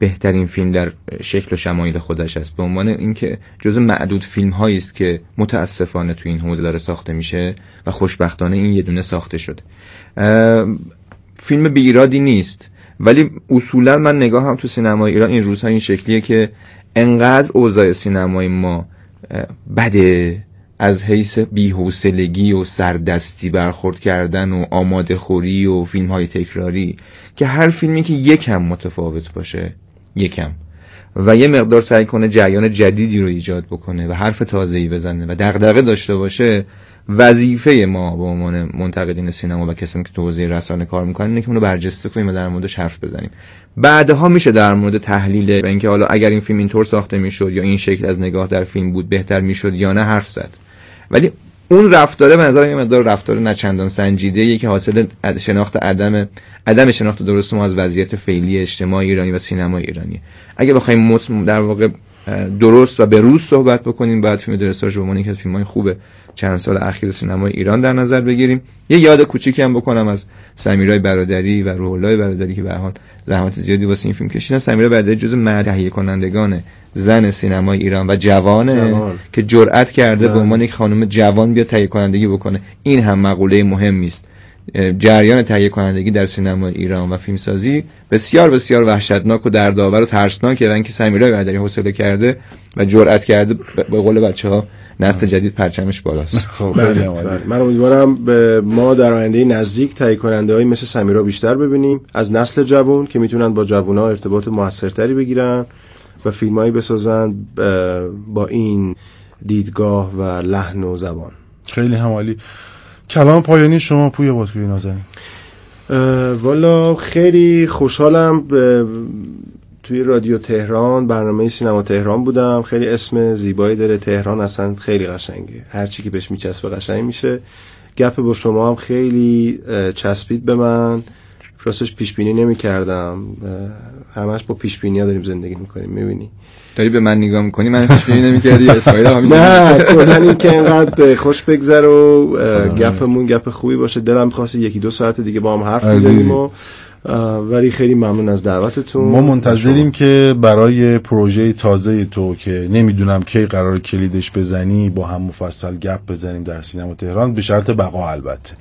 بهترین فیلم در شکل و شمایل خودش است، به عنوان اینکه جزو معدود فیلم هایی است که متاسفانه تو این حوزه داره ساخته میشه و خوشبختانه این یه دونه ساخته شده. فیلم بی ایرادی نیست، ولی اصولا من نگاهم تو سینمای ایران این روزها این شکلیه که انقدر اوضاع سینمای ما بده، از حیث بی‌حوصلگی و سردستی برخورد کردن و آماده خوری و فیلم های تکراری، که هر فیلمی که یکم متفاوت باشه، یکم و یه مقدار سعی کنه جریان جدیدی رو ایجاد بکنه و حرف تازه‌ای بزنه و دغدغه داشته باشه، وظیفه ما به عنوان منتقدین سینما و کسانی که تو حوزه رسانه کار میکنن اینه که اونو برجسته کنیم و در موردش حرف بزنیم. بعدها میشه در مورد تحلیل و اینکه حالا اگر این فیلم اینطور ساخته میشد یا این شکل از نگاه در فیلم بود بهتر میشد یا نه حرف زد. ولی اون رفتاره به نظر من رفتار نچندان سنجیده‌ایه که حاصل عدم شناخت درست ما از وضعیت فعلی اجتماع ایرانی و سینما ایرانی. اگه بخوایم در واقع درست و به روز صحبت بکنیم، بعد فیلم درستاژ به عنوان یکی از فیلم‌های خوب چند سال اخیر سینمای ایران در نظر بگیریم. یه یاد کوچیکی هم بکنم از سمیرای برادری و روح الله برادری که به هر حال زحمت زیادی واسه این فیلم کشیدن. سمیرا برادری جزو تهیه کنندگان زن سینمای ایران و جوانه که جرأت کرده به عنوان یک خانم جوان بیاد تهیه کنندگی بکنه. این هم مقوله مهمی است. جریان تهیه کنندگی در سینمای ایران و فیلمسازی بسیار بسیار وحشتناک و دردآور و ترسناکه و اینکه سمیرا برادری حوصله کرده و جرأت کرده، به قول بچه‌ها نسل جدید پرچمش بالاست. خب من امیدوارم ما در آینده نزدیک تهیه کننده‌ای مثل سمیرا بیشتر ببینیم از نسل جوان که میتونن با جوونا ارتباط موثرتری بگیرن و فیلمایی بسازن با این دیدگاه و لحن و زبان. خیلی همالی. کلام پایانی شما پویا بادکوبی نازنین. والا خیلی خوشحالم توی رادیو تهران، برنامه سینما تهران بودم. خیلی اسم زیبایی داره تهران، اصلا خیلی قشنگه، هر چی که بهش میچسبه قشنگ میشه. گپ با شما هم خیلی چسبید به من، راستش پیش بینی نمی‌کردم، همش با پیش بینی‌ها داریم زندگی می‌کنیم. می‌بینی داری به من نگاه می‌کنی، من پیش بینی نمی‌کردی اسماعیل همین. نه کلاً این که اینقدر خوش بگذره و گپمون گپ خوبی باشه. دلم می‌خواد 1-2 ساعت دیگه با هم حرف بزنیم ولی خیلی ممنون از دعوتتون. ما منتظریم که برای پروژه تازه تو که نمیدونم کی قرار کلیدش بزنی با هم مفصل گپ بزنیم در سینما تهران، به شرط بقا البته.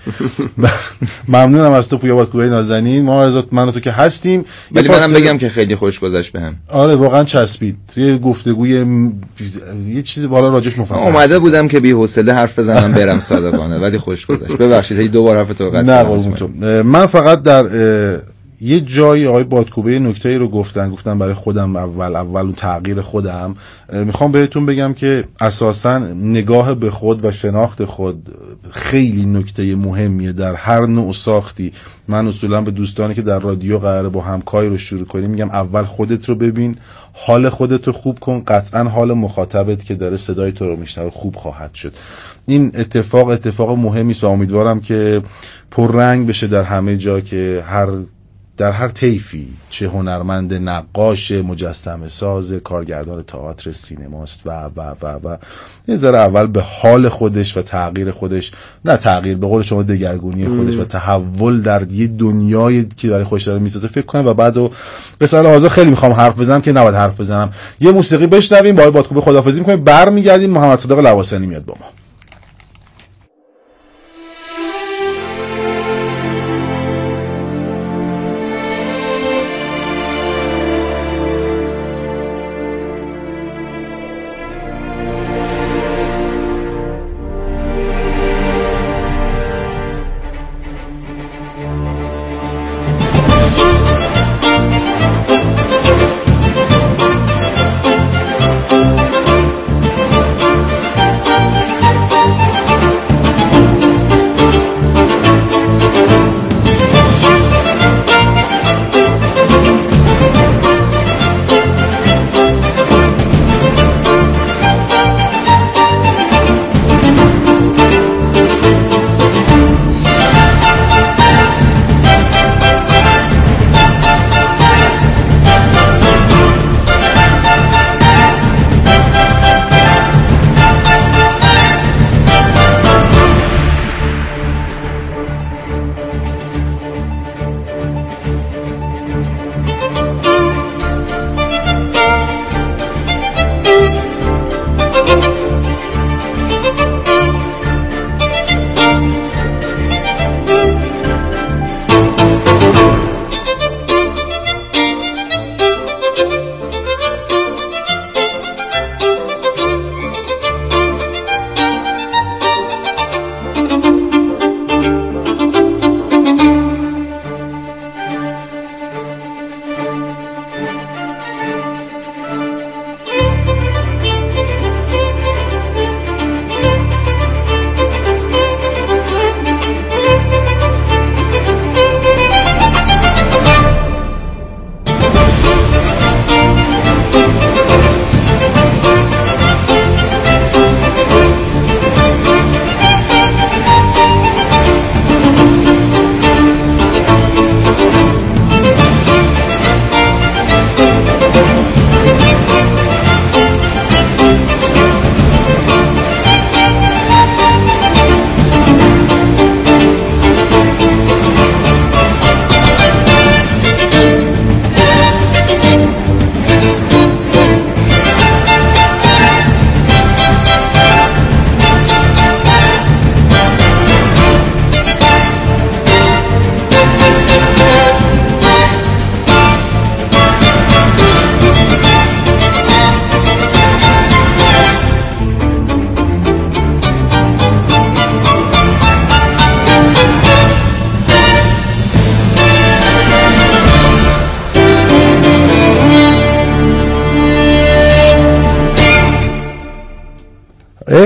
ممنونم از تو پویا بادکوبی نازنین. ما من و تو که هستیم، ولی منم بگم که خیلی خوش گذشت بهم. آره واقعا چسبید. یه گفتگوی یه چیزی بالا راجش مفصل اومده بودم که بی حوصله حرف بزنم برم صادقانه، ولی خوش گذشت. ببخشید هی دوباره حرف تو قطع کردم. من فقط در یه جایی آقای بادکوبه نکته‌ای رو گفتن برای خودم اول اون تغییر خودم میخوام بهتون بگم که اساساً نگاه به خود و شناخت خود خیلی نکته مهمیه در هر نوع ساختی. من اصولاً به دوستانی که در رادیو قراره با همکاری رو شروع کنیم میگم اول خودت رو ببین، حال خودت رو خوب کن، قطعاً حال مخاطبت که داره صدای تو رو میشنوه خوب خواهد شد. این اتفاق مهمی است و امیدوارم که پررنگ بشه در همه جا، که در هر طیفی، چه هنرمند، نقاش، مجسمه ساز، کارگردان تئاتر، سینماست و یه ذره اول به حال خودش و تغییر خودش، نه تغییر به قول شما دگرگونی خودش و تحول در یه دنیای که برای خودش داره میسازه فکر کنه و بعدو به صلاح حاضر خیلی میخوام حرف بزنم که نباید حرف بزنم. یه موسیقی بشنویم، با بادکوبه خداحافظی میکنیم، برمیگردیم، محمد صادق لواسانی میاد با ما.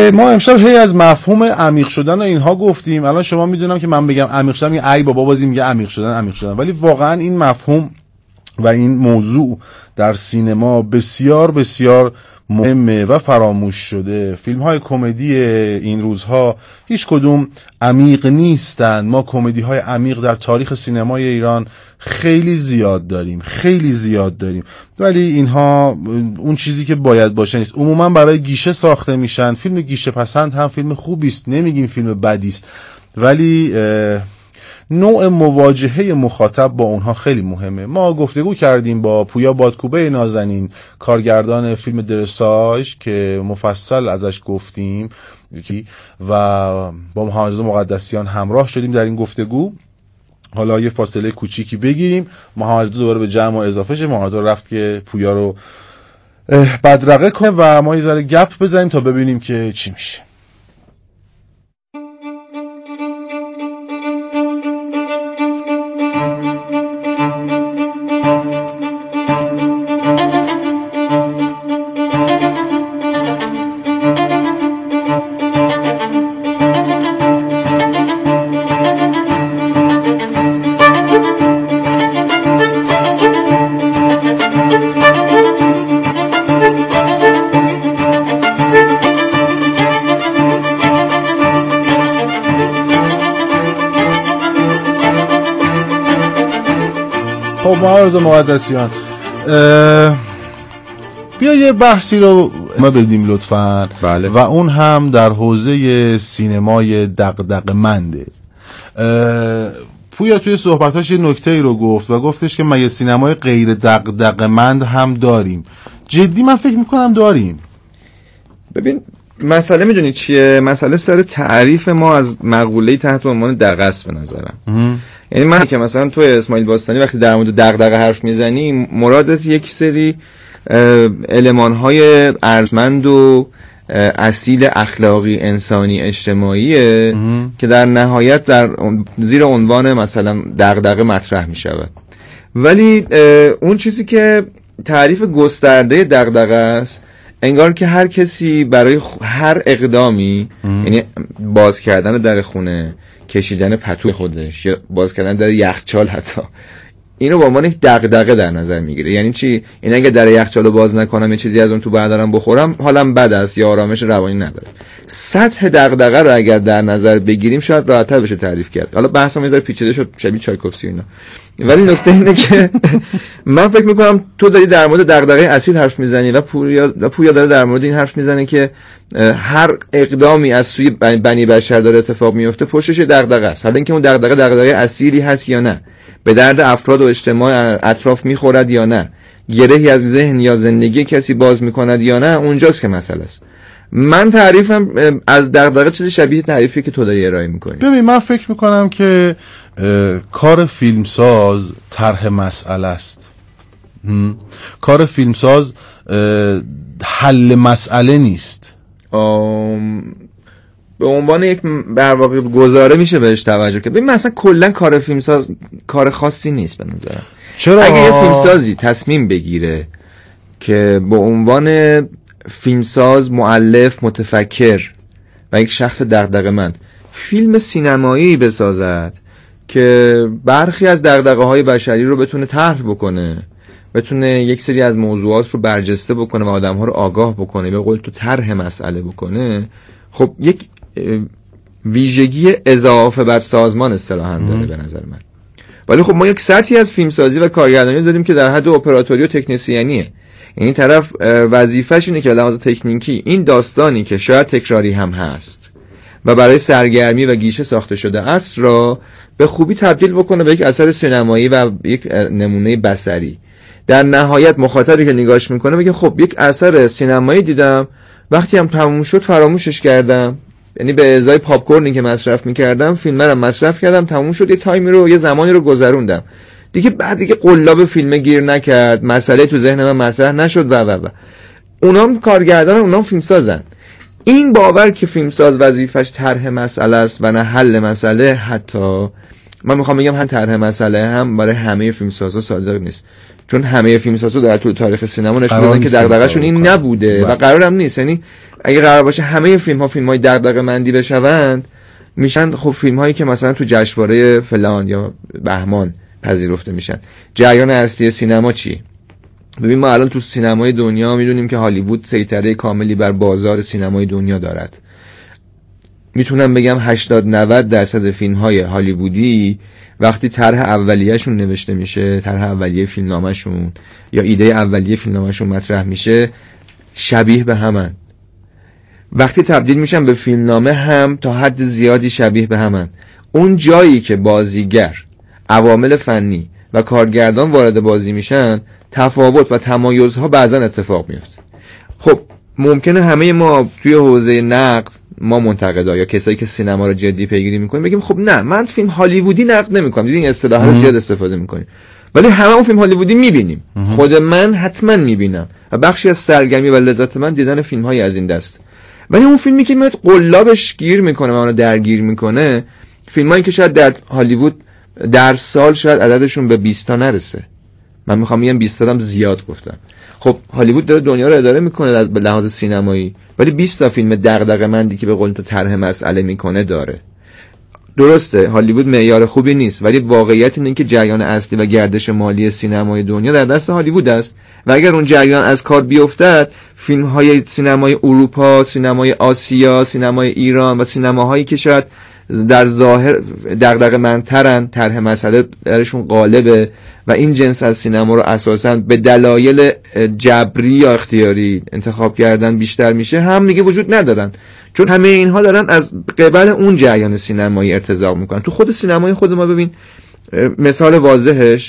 ما امشب هی از مفهوم عمیق شدن و اینها گفتیم. الان شما میدونم که من بگم عمیق شدن، میگه ای بابا بازی میگه عمیق شدن، ولی واقعا این مفهوم و این موضوع در سینما بسیار بسیار مهمه و فراموش شده. فیلم های کمدی این روزها هیچ کدوم عمیق نیستن. ما کمدی های عمیق در تاریخ سینمای ایران خیلی زیاد داریم، ولی اینها اون چیزی که باید باشه نیست. عموما برای گیشه ساخته میشن. فیلم گیشه پسند هم فیلم خوبی است، نمیگیم فیلم بدی است، ولی نوع مواجهه مخاطب با اونها خیلی مهمه. ما گفتگو کردیم با پویا بادکوبه نازنین، کارگردان فیلم درساژ که مفصل ازش گفتیم، و با محمد رضا مقدسیان همراه شدیم در این گفتگو. حالا یه فاصله کوچیکی بگیریم، محمد رضا دوباره به جمع اضافه شه. محمد رضا رفت که پویا رو بدرقه کنه و ما یه ذره گپ بزنیم تا ببینیم که چی میشه. محمد مقدسیان، بیا یه بحثی رو ما بدیم لطفاً. بله. و اون هم در حوزه سینمای دغدغه‌منده. پویا توی صحبتاش یه نکته‌ای رو گفت و گفتش که ما یه سینمای غیر دغدغه‌مند هم داریم. جدی من فکر میکنم داریم. ببین مسئله میدونی چیه؟ مسئله سر تعریف ما از مقوله‌ای تحت عنوان دغدغه است به نظرم. یعنی من که مثلا تو اسماعیل باستانی وقتی در مورد دغدغه حرف میزنی، مرادت یک سری المان‌های ارزشمند و اصیل اخلاقی انسانی اجتماعیه که در نهایت در زیر عنوان مثلا دغدغه مطرح میشود. ولی اون چیزی که تعریف گسترده دغدغه است، انگار که هر کسی برای هر اقدامی، یعنی باز کردن در خونه، کشیدن پتو خودش یا باز کردن در یخچال، حتی اینو به عنوان یک دغدغه در نظر میگیره. یعنی چی؟ این اگه در یخچالو باز نکنم یه چیزی از اون تو بردارم بخورم، حالم بد است یا آرامش روانی نداره. سطح دغدغه رو اگر در نظر بگیریم شاید راحت‌تر بشه تعریف کرد. حالا بحثم یه ذره پیچیده شد، شبیه چایکوفسکی اینا، ولی نکته اینه که من فکر میکنم تو داری در مورد دغدغه اصیل حرف میزنی و پویا داره در مورد این حرف میزنه که هر اقدامی از سوی بنی بشر داره اتفاق میفته پشتش دغدغه است. حالا اینکه اون دغدغه اصیلی هست یا نه، به درد افراد و اجتماع اطراف میخورد یا نه، گرهی از ذهن یا زندگی کسی باز میکند یا نه، اونجاست که مسئله است. من تعریفم از دغدغه چیز شبیه تعریفی که تو داری ارائه میکنی. ببین من فکر میکنم که کار فیلمساز طرح مسئله است. کار فیلمساز حل مسئله نیست. به عنوان یک در واقع گزاره میشه بهش توجه کرد. ببین مثلا کلا کار فیلمساز کار خاصی نیست به نظرم. چرا؟ اگه یه فیلمسازی تصمیم بگیره که به عنوان فیلمساز، مؤلف، متفکر و یک شخص دغدغه‌مند فیلم سینمایی بسازد که برخی از دغدغه‌های بشری رو بتونه طرح بکنه، بتونه یک سری از موضوعات رو برجسته بکنه و آدم‌ها رو آگاه بکنه، به قول تو طرح مسئله بکنه، خب یک ویژگی اضافه بر سازمان اصطلاحاً داره به نظر من. ولی خب ما یک سطحی از فیلمسازی و کارگردانی داریم که در حد اپراتوری و تکنسیانیه. یعنی طرف وظیفه‌ش اینه که لحاظ تکنیکی این داستانی که شاید تکراری هم هست و برای سرگرمی و گیشه ساخته شده است را به خوبی تبدیل بکنه به یک اثر سینمایی و یک نمونه بصری. در نهایت مخاطبی که نگاهش میکنه بگه خب یک اثر سینمایی دیدم، وقتی هم تموم شد فراموشش کردم، یعنی به ازای پاپ کورنی که مصرف میکردم فیلم رو مصرف کردم، تموم شد، یه تایمی رو یه زمانی رو گذروندم دیگه، بعد دیگه قلاب فیلم گیر نکرد، مسئله تو ذهن من مطرح نشد و اونام کارگردان، اونام فیلمسازن. این باور که فیلمساز وظیفش طرح مسئله است و نه حل مسئله، حتی من میخوام بگم هم طرح مسئله هم برای همه فیلمسازا صادق نیست، چون همه فیلمسازا در طول تاریخ سینما نشون دادن که دغدغه‌شون این نبوده و قرارم نیست. یعنی اگه قرار باشه همه فیلم‌ها فیلم‌های دغدغه‌مندی بشوند، میشن خب فیلم‌هایی که مثلا تو جشنواره فلان یا بهمان پذیرفته میشن. جریان اصلی سینما چی؟ ببین ما الان تو سینمای دنیا میدونیم که هالیوود سیطره کاملی بر بازار سینمای دنیا دارد. میتونم بگم 80-90% فیلم‌های هالیوودی وقتی طرح اولیه‌شون نوشته میشه، طرح اولیه فیلمنامه‌شون یا ایده اولیه فیلمنامه‌شون مطرح میشه، شبیه به همن. وقتی تبدیل میشن به فیلمنامه هم تا حد زیادی شبیه به همن. اون جایی که بازیگر، عوامل فنی و کارگردان وارد بازی میشن، تفاوت و تمایزها بعضا اتفاق میفته. خب ممکنه همه ما توی حوزه نقد، ما منتقدا یا کسایی که سینما رو جدی پیگیری میکنیم بگیم خب نه، من فیلم هالیوودی نقد نمیکنم. دیدین اصطلاحا رو زیاد استفاده میکنیم، ولی هممون فیلم هالیوودی میبینیم. خود من حتما میبینم و بخشی از سرگرمی و لذت من دیدن فیلم‌های از این دست. ولی اون فیلمی که من قلابش گیر میکنه، منو درگیر میکنه، فیلمایی که شاید در هالیوود در سال شاید عددشون به 20 تا نرسه. من میخوام بگم 20 تا هم زیاد گفتم. خب هالیوود داره دنیا رو اداره میکنه به لحاظ سینمایی، ولی 20 تا فیلم دغدغه‌مندی که به قول تو طرح مسئله میکنه داره. درسته هالیوود معیار خوبی نیست، ولی واقعیت اینه که جریان اصلی و گردش مالی سینمای دنیا در دست هالیوود است و اگر اون جریان از کار بیفتد، فیلم‌های سینمای اروپا، سینمای آسیا، سینمای ایران و سینماهایی که شاید در ظاهر دغدغه‌مندترن، طرح مسئله درشون غالبه و این جنس از سینما رو اساساً به دلایل جبری یا اختیاری انتخاب کردن بیشتر میشه، هم دیگه وجود ندارن، چون همه اینها دارن از قبل اون جریان سینمایی ارتزاق میکنن. تو خود سینمای خود ما ببین، مثال واضحش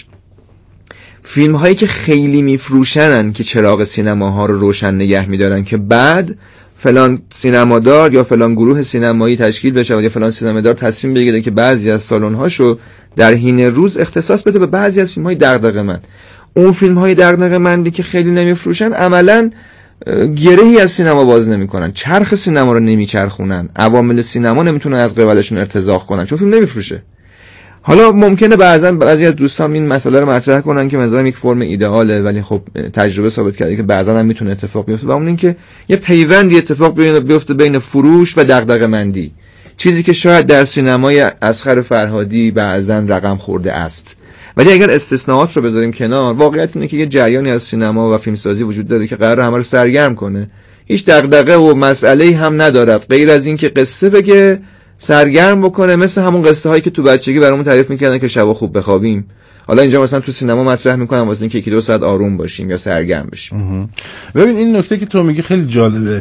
فیلم هایی که خیلی میفروشنن که چراغ سینماها رو روشن نگه میدارن که بعد فلان سینمادار یا فلان گروه سینمایی تشکیل بشه یا فلان سینمادار تصمیم بگیره که بعضی از سالن‌هاشو در حین روز اختصاص بده به بعضی از فیلم‌های دغدغه‌مند. اون فیلم‌های دغدغه‌مندی که خیلی نمیفروشن عملاً گرهی از سینما باز نمی‌کنن، چرخ سینما رو نمیچرخونن، عوامل سینما نمیتونن از قبلشون ارتزاق کنن چون فیلم نمیفروشه. حالا ممکنه بعضی از دوستان این مسئله رو مطرح کنن که مثلا یک فرم ایدئاله، ولی خب تجربه ثابت کرده که بعضا هم میتونه اتفاق بیفته و اون این که یه پیوندی اتفاق بیفته بین فروش و دغدغه‌مندی، چیزی که شاید در سینمای اصغر فرهادی بعضا رقم خورده است. ولی اگر استثناءات رو بذاریم کنار، واقعیت اینه که یه جریانی از سینما و فیلمسازی وجود داره که قراره همه رو سرگرم کنه، هیچ دغدغه و مسئله‌ای هم ندارد غیر از این که قصه بگه، سرگرم بکنه، مثل همون قصه هایی که تو بچگی برامون تعریف میکردن که شبا خوب بخوابیم. حالا اینجا مثلا تو سینما مطرح میکنن واسه اینکه 1-2 ساعت آروم باشیم یا سرگرم بشیم. ببین این نکته که تو میگی خیلی جالبه.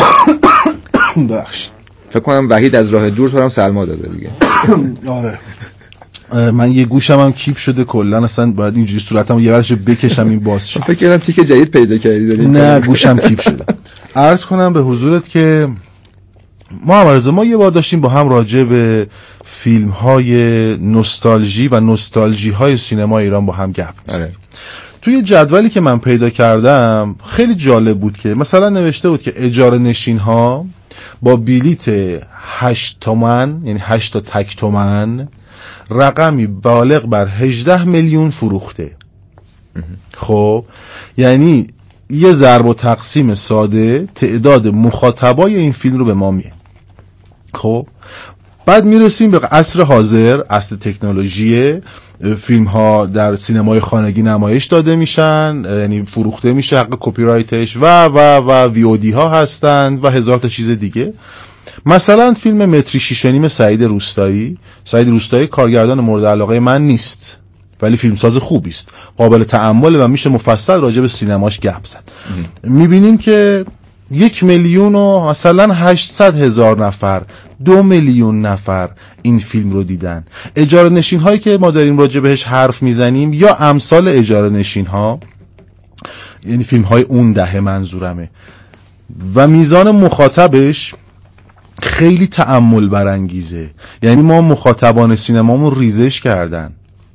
بخش فکر کنم وحید از راه دور تو هم سلما داده دیگه. آره من یه گوشم هم کیپ شده کلا، اصلا باید اینجوری صورتمو یه ورش بکشم این باز شه. فکر کردم تیک جدید پیدا کردی داری. نه گوشم کیپ شده. عرض کنم به حضورت که ما یه بار داشتیم با هم راجع به فیلم های نوستالژی و نوستالژی های سینما ایران با هم گپ می‌زدیم. توی جدولی که من پیدا کردم خیلی جالب بود که مثلا نوشته بود که اجاره نشین ها با بلیت 8 تومن، یعنی 8 تا تک تومن، رقمی بالغ بر 18 میلیون فروخته. خب یعنی یه ضرب و تقسیم ساده تعداد مخاطبای این فیلم رو به ما میه. خب بعد میرسیم به عصر حاضر، عصر تکنولوژی، فیلم ها در سینمای خانگی نمایش داده میشن، یعنی فروخته میشه حق کپی رایتش و وی او دی ها هستند و هزار تا چیز دیگه. مثلا فیلم متری 6.5 سعید روستایی کارگردان مورد علاقه من نیست، ولی فیلمساز خوبی است، قابل تأمل و میشه مفصل راجع به سینماش گپ زد. میبینیم که 1 میلیون و مثلا 800,000 نفر، 2 میلیون نفر این فیلم رو دیدن. اجاره نشین هایی که ما داریم راجع بهش حرف میزنیم یا امثال اجاره نشین ها، یعنی فیلم های اون دهه منظورمه، و میزان مخاطبش خیلی تأمل برانگیزه. یعنی ما مخاطبان سینمامون ریزش کردن.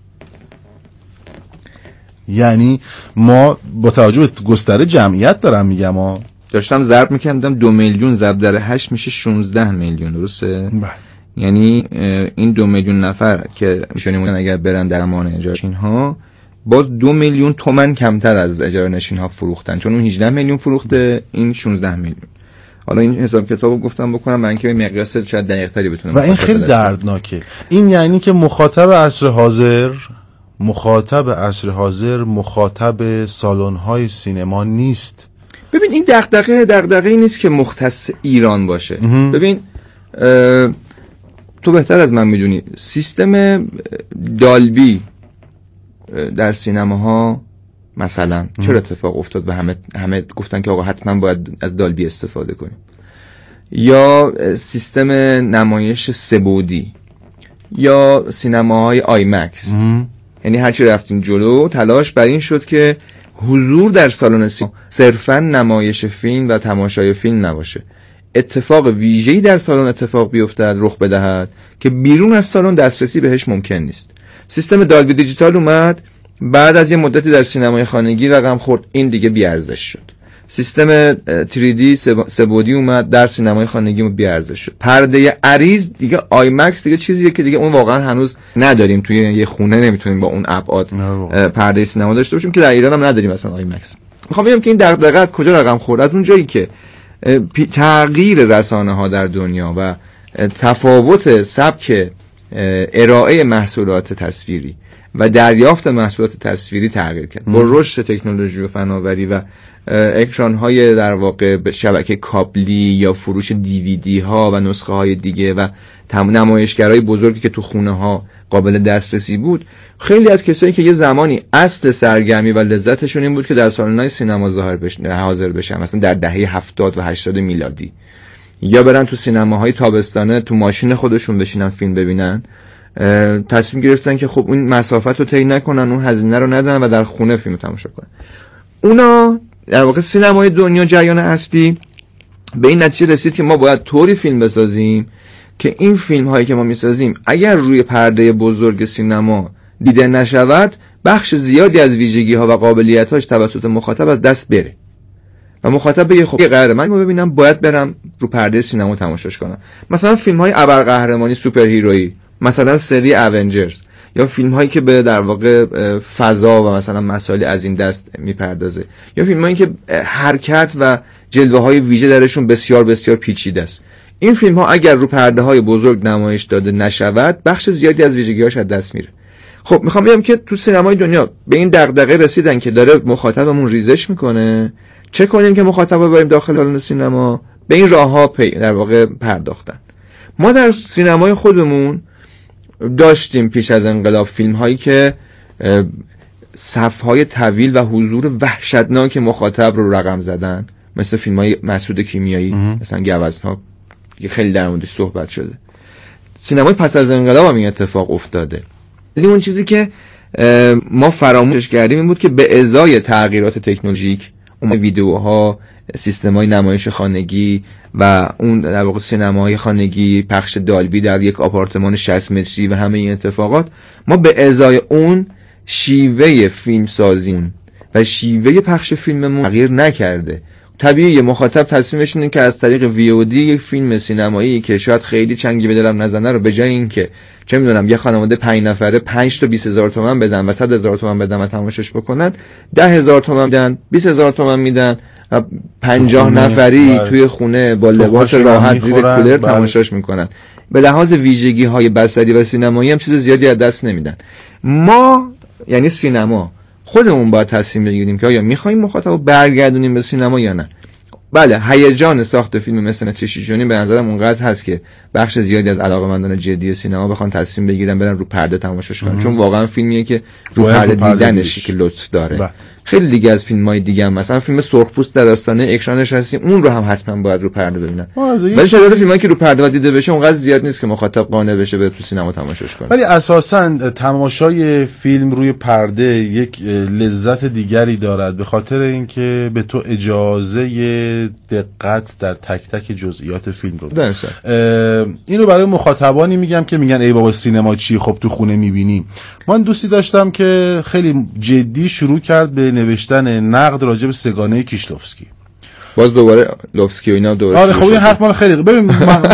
یعنی ما با توجه به گستره جمعیت دارم میگم، داشتم ضرب میکردم 2 میلیون ضرب در 8 میشه 16 میلیون، درسته؟ یعنی این 2 میلیون نفر که میشونیم اگر برن در امان اجاره نشین ها، باز 2 میلیون تومن کمتر از اجاره نشین ها فروختن، چون اون 18 میلیون فروخته، این 16 میلیون. حالا این حساب کتابو گفتم بکنم برای اینکه مقیاس شاید دقیق‌تری بتونم. و این خیلی دردناکه. این یعنی که مخاطب عصر حاضر مخاطب سالن‌های سینما نیست. ببین این دغدغه‌ای نیست که مختص ایران باشه. ببین تو بهتر از من میدونی سیستم دالبی در سینماها مثلا چرا اتفاق افتاد و همه گفتن که آقا حتما باید از دالبی استفاده کنیم، یا سیستم نمایش سه‌بعدی یا سینماهای آیمکس. یعنی هرچی رفتیم جلو تلاش بر این شد که حضور در سالن سینما صرفا نمایش فیلم و تماشای فیلم نباشه، اتفاق ویژه‌ای در سالن اتفاق بیفتد، رخ بدهد که بیرون از سالن دسترسی بهش ممکن نیست. سیستم دالبی دیجیتال اومد، بعد از یه مدتی در سینمای خانگی رقم خورد، این دیگه بی‌ارزش شد. سیستم 3D سه‌بعدی اومد، در سینمای خانگی بی‌ارزش شد. پرده عریض دیگه آیمکس دیگه چیزیه که دیگه اون واقعا هنوز نداریم، توی یه خونه نمیتونیم با اون ابعاد پرده سینما داشته باشیم که در ایران هم نداریم مثلا آیمکس. میخوام بگم که این دغدغه از کجا رقم خورد؟ از اون جایی که تغییر رسانه‌ها در دنیا و تفاوت سبک ارائه محصولات تصویری و دریافت محصولات تصویری تغییر کرد با رشد تکنولوژی و فناوری و اکران‌های در واقع به شبکه کابلی یا فروش دیویدی ها و نسخه های دیگه و نمایشگرای بزرگی که تو خونه ها قابل دسترسی بود. خیلی از کسایی که یه زمانی اصل سرگرمی و لذتشون این بود که در سالن‌های سینما حاضر بشن، مثلا در دهه 70 و 80 میلادی، یا برن تو سینماهای تابستانه تو ماشین خودشون بشینن فیلم ببینن، تصمیم گرفتن که خب اون مسافت رو طی نکنن، اون هزینه رو ندن و در خونه فیلم تماشا کنن. اونا در واقع سینمای دنیا جریان اصلی به این نتیجه رسید که ما باید طوری فیلم بسازیم که این فیلم هایی که ما میسازیم اگر روی پرده بزرگ سینما دیده نشود، بخش زیادی از ویژگی ها و قابلیت هاش توسط مخاطب از دست بره و مخاطب بگه خب قراره من ببینم، باید برم رو پرده سینما تماشاش کنم. مثلا فیلم های ابرقهرمانی سوپر هیرویی، مثلا سری اونجرز، یا فیلم هایی که به در واقع فضا و مثلا مسائل از این دست میپردازه، یا فیلم هایی که حرکت و جلوه های ویژه درشون بسیار بسیار پیچیده است. این فیلم ها اگر رو پرده های بزرگ نمایش داده نشود، بخش زیادی از ویژگی‌هاش از دست میره. خب میخوام بگم که تو سینمای دنیا به این دغدغه رسیدن که داره مخاطبمون ریزش میکنه، چه کنیم که مخاطب رو بریم داخل سالن سینما؟ به این راه‌ها در واقع پرداختن. ما در سینمای خودمون داشتیم پیش از انقلاب فیلم هایی که صف‌های طویل و حضور وحشتناک مخاطب رو رقم زدن، مثل فیلم های مسعود کیمیایی، مثلا گوزن‌ها که خیلی در موردش صحبت شده. سینمای پس از انقلاب هم این اتفاق افتاده. ولی اون چیزی که ما فراموش کردیم این بود که به ازای تغییرات تکنولوژیک، اون ویدیوها، سیستم‌های نمایش خانگی و اون در واقع سینماهای خانگی، پخش دالبی در یک آپارتمان 60 متری و همه این اتفاقات، ما به ازای اون شیوه فیلم سازیمون و شیوه پخش فیلممون تغییر نکرده. طبیعیه مخاطب تصمیمش اینه که از طریق VOD یک فیلم سینمایی که شاید خیلی چنگی به دلم نزنه رو به جای اینکه چه میدونم یه خانواده 5 نفره 5 تا 20,000 تومان بدن و 100,000 تومان بدن و تماشاش بکنن، 10,000 تومان میدن، 20,000 تومان میدن و 50 نفری توی خونه با لباس راحت زیر کولر تماشاش میکنن. به لحاظ ویژگی های بصری و سینمایی هم چیز زیادی از دست نمیدن. ما یعنی سینما خودمون باید تصمیم بگیریم که آیا میخوایم مخاطب رو برگردونیم به سینما یا نه. بله هیجان ساخت فیلم مثل چشیجونی به نظرم اونقدر هست که بخش زیادی از علاقه‌مندان جدی سینما بخوان تصمیم بگیرن برن رو پرده تماشاش کنن، چون واقعا فیلمیه که رو پرده دیدنش که لطف داره. خیلی دیگه از فیلم‌های دیگه هم مثلا فیلم سرخپوست در آستانه اکرانش هستیم، اون رو هم حتما باید رو پرده ببینن. ولی تعداد فیلمایی که رو پرده دیده بشه اونقدر زیاد نیست که مخاطب قانع بشه بره تو سینما تماشاش کنه. ولی اساساً تماشای فیلم روی پرده یک لذت دیگری دارد به خاطر اینکه به تو اجازه دقت در تک تک جزئیات فیلم رو داره. اینو برای مخاطبانی میگم که میگن ای بابا سینما چی، خب تو خونه میبینیم. من دوستی داشتم که خیلی جدی شروع کرد به نوشتن نقد راجع به سگانه کیشلوفسکی. باز دوباره لوفسکی و اینا دوباره. آره خب این حرف مال خیلی ببین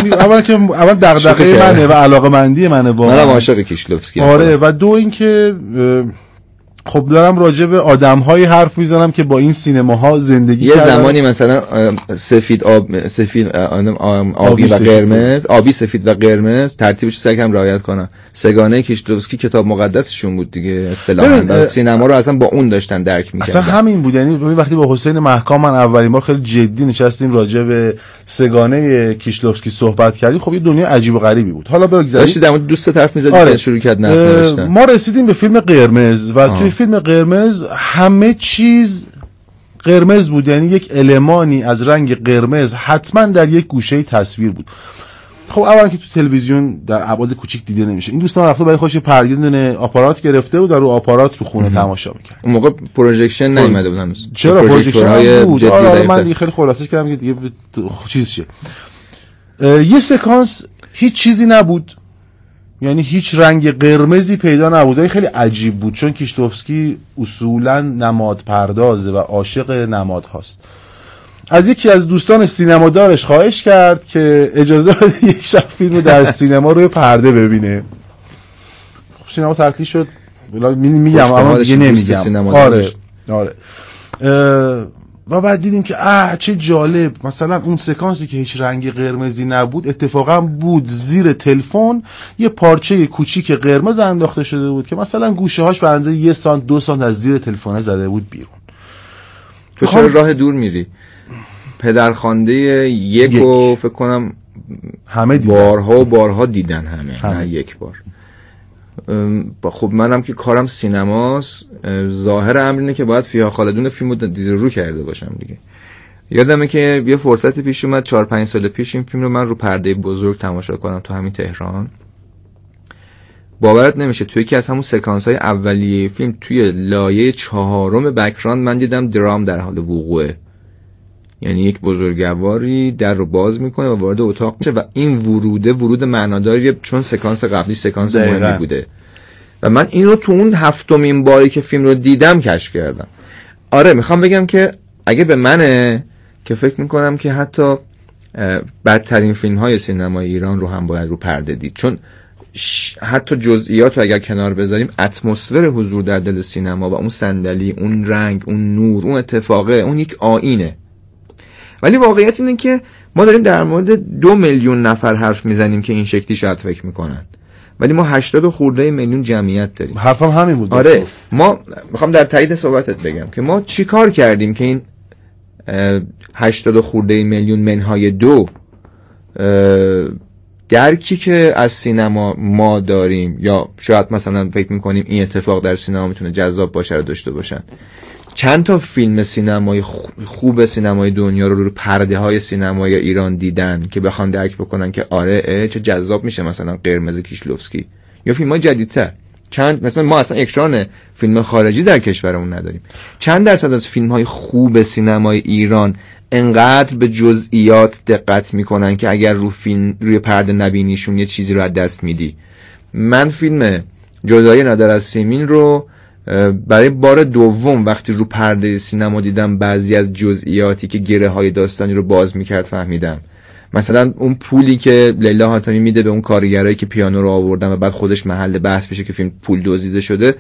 اول دغدغه منه و علاقه‌مندی منه واقعا. منم عاشق کیشلوفسکی. آره و دو این که خب دارم راجع به آدم‌هایی حرف میزنم که با این سینماها زندگی یه کردن. زمانی مثلا سفید آبی و قرمز، آبی سفید و قرمز ترتیبش سعی کردم رعایت کنم. سگانه کیشلوفسکی کتاب مقدسشون بود دیگه اصطلاحاً، سینما رو اصلا با اون داشتن درک می‌کردن. اصلا همین بود. یعنی وقتی با حسین محکام من اولین بار خیلی جدی نشستیم راجع به سگانه کیشلوفسکی صحبت کردیم، خب یه دنیا عجیب و غریبی بود. حالا بگذارید داشتی در مورد دوست طرف می‌زدی آره. که شروع کرد نقد نوشتن. ما رسیدیم به فیلم قرمز و توی فیلم قرمز همه چیز قرمز بود، یعنی یک المانی از رنگ قرمز حتما در یک گوشه تصویر بود. خب اولا که تو تلویزیون در ابعاد کوچیک دیده نمیشه. این دوستان رفته برای خودش پرگردون آپارات گرفته بود و رو آپارات رو خونه تماشا می‌کرد. اون موقع پروژکشن نیومده بود هنوز. چرا پروژکشن بود؟ آره من دیگه خیلی خلاصش کردم که دیگه چیز شه. یه سکانس هیچ چیزی نبود، یعنی هیچ رنگ قرمزی پیدا نبود. این خیلی عجیب بود چون کیشلوفسکی اصولا نماد پردازه و عاشق نماد هاست. از یکی از دوستان سینمادارش خواهش کرد که اجازه بده یک شب فیلم رو در سینما روی پرده ببینه. خب سینما تعطیل شد. میگم اما دیگه نمیگم. آره. و بعد دیدیم که چه جالب، مثلا اون سکانسی که هیچ رنگ قرمزی نبود اتفاقا بود زیر تلفن یه پارچه کوچیک قرمز انداخته شده بود که مثلا گوشه هاش به اندازه 1 سانت 2 سانت از زیر تلفن زده بود بیرون. تو چرا راه دور میری؟ پدرخوانده یکو فکر کنم همه دیدن. بارها دیدن همه. نه یک بار. خب منم که کارم سینماست، ظاهر امر اینه که باید فیها خالدون فیلمو رو کرده باشم دیگه. یادمه که یه فرصت پیش اومد 4-5 سال پیش این فیلم رو من رو پرده بزرگ تماشا کنم تو همین تهران. باورت نمیشه توی یکی از همون سکانس‌های اولیه فیلم توی لایه 4 بک‌گراند من دیدم درام در حال وقوعه. یعنی یک بزرگواری در رو باز میکنه و وارد اتاق میشه و این ورود معناداریه چون سکانس قبلی سکانس مهمی بوده و من این رو تو اون 7مین باری که فیلم رو دیدم کشف کردم. آره میخوام بگم که اگه به منه که فکر میکنم که حتی بدترین فیلم های سینمای ایران رو هم باید رو پرده دید، چون حتی جزئیات رو اگر کنار بذاریم اتمسفر حضور در دل سینما و اون صندلی، اون رنگ، اون نور، اون اتفاقه، اون یک آیینه. ولی واقعیت اینه که ما داریم در مورد 2 میلیون نفر حرف میزنیم که این شکلی شاید فکر میکنن، ولی ما 80 خورده میلیون جمعیت داریم. حرفم همین بود. آره ما میخوام در تایید صحبتت بگم که ما چی کار کردیم که این 80 خورده میلیون منهای 2 درکی که از سینما ما داریم یا شاید مثلا فکر میکنیم این اتفاق در سینما میتونه جذاب باشه رو داشته باشن. چند تا فیلم سینمایی خوب سینمای دنیا رو پرده های سینمای ایران دیدن که بخوان درک بکنن که آره چه جذاب میشه مثلا قرمز کیشلوفسکی یا فیلم های جدیدتر. چند مثلا ما اصلا اکران فیلم خارجی در کشورمون نداریم. چند درصد از فیلم های خوب سینمای ایران انقدر به جزئیات دقت میکنن که اگر روی پرده نبینیشون یه چیزی رو از دست میدی. من فیلم جدایی نادر از سیمین رو برای بار دوم وقتی رو پرده سینما دیدم بعضی از جزئیاتی که گره های داستانی رو باز میکرد فهمیدم. مثلا اون پولی که لیلا حاتمی میده به اون کارگرایی که پیانو رو آوردن و بعد خودش محل بحث بشه که فیلم پول دزدیده شده،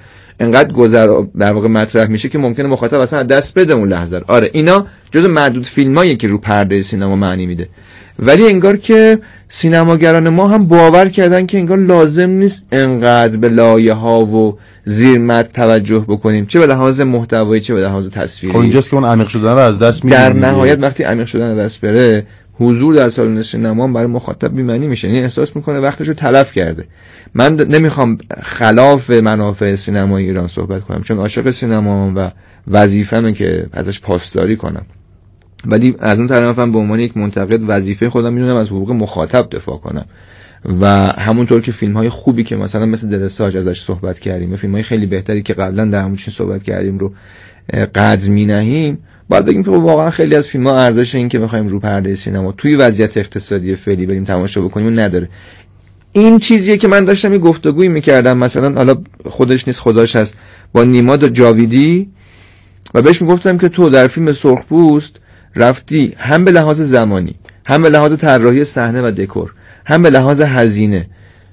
انقدر در واقع مطرح میشه که ممکنه مخاطب اصلا دست بده اون لحظه. آره اینا جزو معدود فیلمایی که رو پرده سینما معنی میده، ولی انگار که سینماگران ما هم باور کردن که انگار لازم نیست انقدر به لایه ها و زیر متن توجه بکنیم، چه به لحاظ محتوایی چه به لحاظ تصویری. خب اینجاست که اون عمیق شدن رو از دست میدیم. در نهایت وقتی عمیق شدن از دست بره، حضور در سالن سینما برای مخاطب بی‌معنی میشه، یعنی احساس میکنه وقتش رو تلف کرده. من نمیخوام خلاف منافع سینمای ایران صحبت کنم چون عاشق سینما و وظیفه‌مه که ازش پاسداری کنم، ولی از اون طرفم به عنوان یک منتقد وظیفه خودم میدونم از حقوق مخاطب دفاع کنم و همونطور که فیلم‌های خوبی که مثلا مثل درساج ازش صحبت کردیم و فیلم‌های خیلی بهتری که قبلا در همون چیز صحبت کردیم رو قدر می‌نهیم، باید بگیم که واقعا خیلی از فیلم‌ها ارزش این که بخوایم رو پرده سینما توی وضعیت اقتصادی فعلی بریم تماشا بکنیم نداره. این چیزیه که من داشتم یه گفتگویی می‌کردم، مثلا حالا خودش نیست خداش هست، با نیماد جاویدی و بهش میگفتم که تو در فیلم سرخپوست رفتی هم به لحاظ زمانی، هم به لحاظ طراحی صحنه و دکور، هم به لحاظ هزینه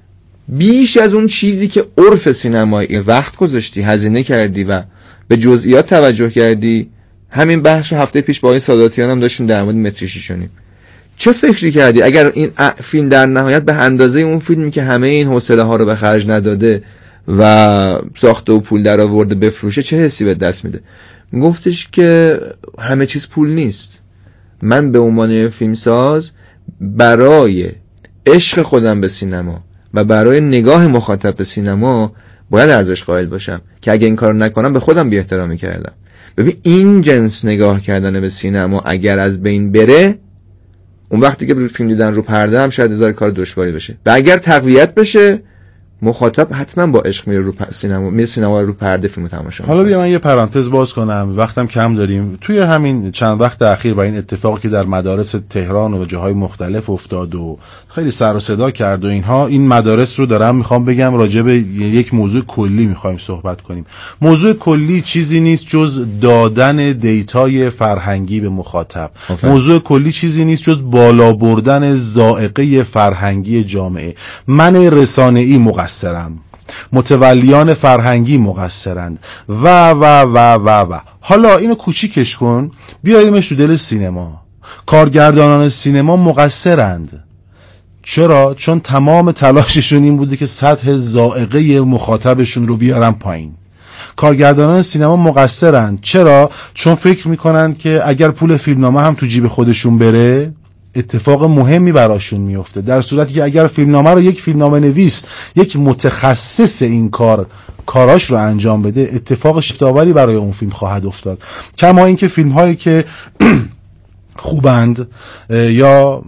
بیش از اون چیزی که عرف سینمایی وقت گذاشتی، هزینه کردی و به جزئیات توجه کردی. همین بحث رو هفته پیش با آقای ساداتیان هم داشتیم در مورد متر شیشونیم. چه فکری کردی اگر این فیلم در نهایت به اندازه اون فیلمی که همه این حوصله ها رو به خرج نداده و ساخته و پول در آورده بفروشه، چه حسی به دست میده؟ گفتش که همه چیز پول نیست. من به عنوان فیلمساز برای عشق خودم به سینما و برای نگاه مخاطب به سینما باید ارزش قائل باشم که اگه این کار نکنم به خودم بی احترامی کردم. ببین این جنس نگاه کردن به سینما اگر از بین بره، اون وقتی که فیلم دیدن رو پرده هم شاید هزار کار دشواری بشه. و اگر تقویت بشه، مخاطب حتما با عشق میره رو سینما رو پرده فیلمو تماشا. حالا بیا من یه پرانتز باز کنم، وقتم کم داریم. توی همین چند وقت اخیر و این اتفاقی که در مدارس تهران و جاهای مختلف افتاد و خیلی سر و صدا کرد و اینها، این مدارس رو دارم میخوام بگم راجع به یک موضوع کلی میخوایم صحبت کنیم. موضوع کلی چیزی نیست جز دادن دیتای فرهنگی به مخاطب. موضوع کلی چیزی نیست جز بالا بردن ذائقه فرهنگی جامعه. من رسانه‌ای مقصرم، متولیان فرهنگی مقصرند و و و و و. حالا اینو کوچیکش کن، بیاییمش تو دل سینما. کارگردانان سینما مقصرند. چرا؟ چون تمام تلاششون این بوده که سطح ذائقه مخاطبشون رو بیارن پایین. کارگردانان سینما مقصرند. چرا؟ چون فکر میکنند که اگر پول فیلمنامه هم تو جیب خودشون بره، اتفاق مهمی براشون میفته، در صورتی که اگر فیلمنامه رو یک فیلمنامه نویس، یک متخصص این کاراش رو انجام بده، اتفاق شگفت‌آوری برای اون فیلم خواهد افتاد. کما اینکه فیلم هایی که خوبند یا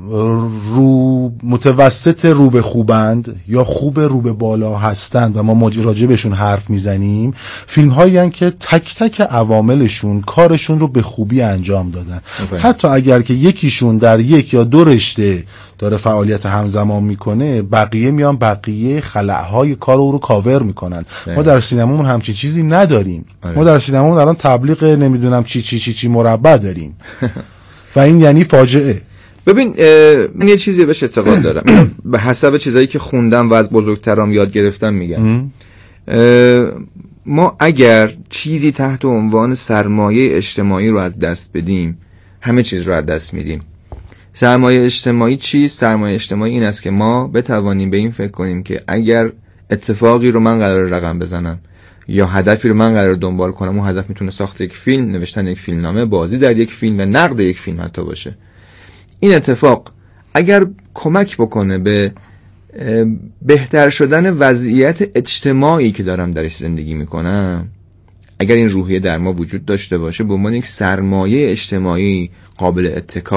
متوسط رو به خوبند یا خوب رو به بالا هستند و ما راجع بهشون حرف میزنیم، فیلم هایی هستند که تک تک عواملشون کارشون رو به خوبی انجام دادن. حتی اگر که یکیشون در یک یا دو رشته داره فعالیت همزمان میکنه، بقیه میان بقیه خلأهای کار رو کاور میکنن. ما در سینمامون همچین چیزی نداریم. ما در سینمامون الان تبلیغ نمیدونم چی مربع داریم و این یعنی فاجعه. ببین من یه چیزی بهش اعتقاد دارم، به حسب چیزایی که خوندم و از بزرگترام یاد گرفتم میگم. ما اگر چیزی تحت عنوان سرمایه اجتماعی رو از دست بدیم، همه چیز رو از دست میدیم. سرمایه اجتماعی چیست؟ سرمایه اجتماعی این است که ما بتوانیم به این فکر کنیم که اگر اتفاقی رو من قرار رقم بزنم یا هدفی رو من قرار دنبال کنم، اون هدف میتونه ساخت یک فیلم، نوشتن یک فیلمنامه، بازی در یک فیلم و نقد یک فیلم حتی باشه. این اتفاق اگر کمک بکنه به بهتر شدن وضعیت اجتماعی که دارم درش زندگی میکنم، اگر این روحیه در ما وجود داشته باشه، به عنوان یک سرمایه اجتماعی قابل اتکا